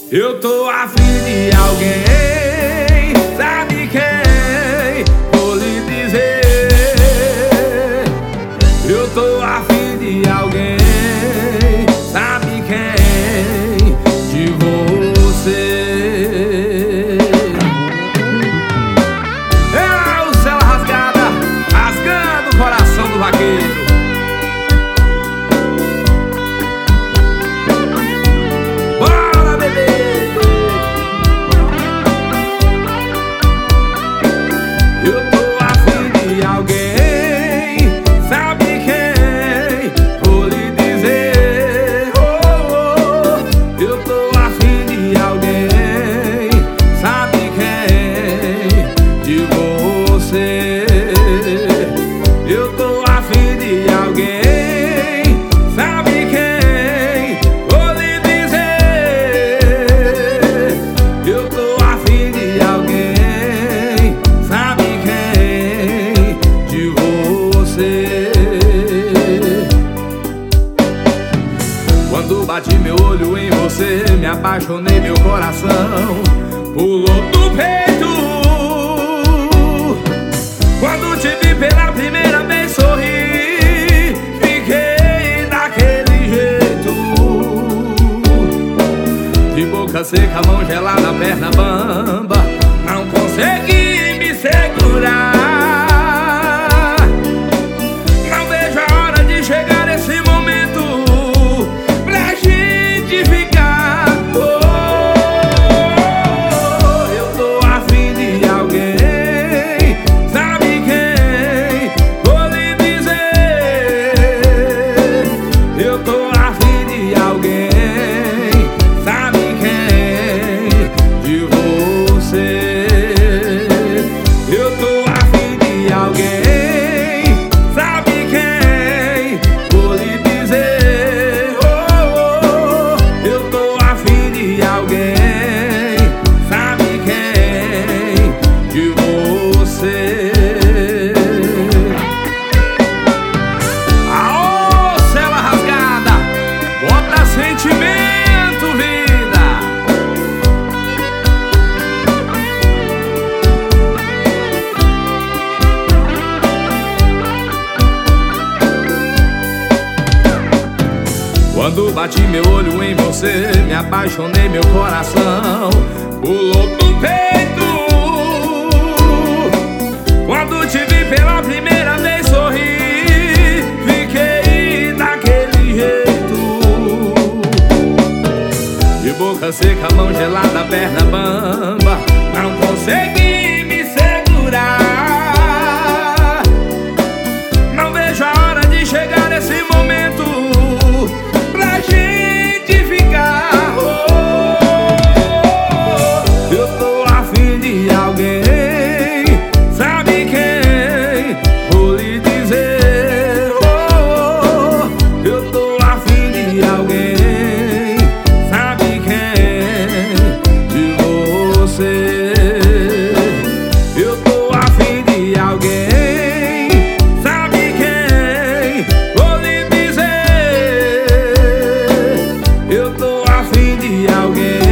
Eu tô afim de alguém, sabe quem? Vou lhe dizer. Eu tô afim de alguém, sabe quem? De você. É o Cela Rasgada, rasgando o coração do vaqueiro. Eu tô afim de alguém, sabe quem? Vou lhe dizer, oh, oh. Eu tô afim de alguém, sabe quem? De você. Eu tô afim de alguém, sabe quem? Vou lhe dizer. Eu tô afim de alguém, quando bati meu olho em você, me apaixonei, meu coração pulou do peito. Quando te vi pela primeira vez sorri, fiquei daquele jeito. De boca seca, mão gelada, perna bamba, não consegui me segurar. Não vejo a hora de chegar esse momento pra gente ficar. Eu tô afim de alguém, sabe quem? Vou lhe dizer. Eu tô afim de alguém, sabe quem? De você. Eu tô afim de alguém, sabe quem? Vou lhe dizer, oh, oh. Eu tô afim de alguém, sabe quem? De você. Aô, Cela Rasgada, bota sentimento, vida. Quando bati meu olho em você, me apaixonei, meu coração pulou do peito. Quando te vi pela primeira vez sorri, fiquei daquele jeito. De boca seca, mão gelada, perna bamba, não consegui me segurar. Não vejo a hora de chegar esse momento pra gente ficar. Eu tô afim de alguém, sabe quem? Vou lhe dizer, oh, eu tô afim de alguém, sabe quem? De você. Eu tô afim de alguém, sabe quem? Vou lhe dizer. Eu tô afim de alguém,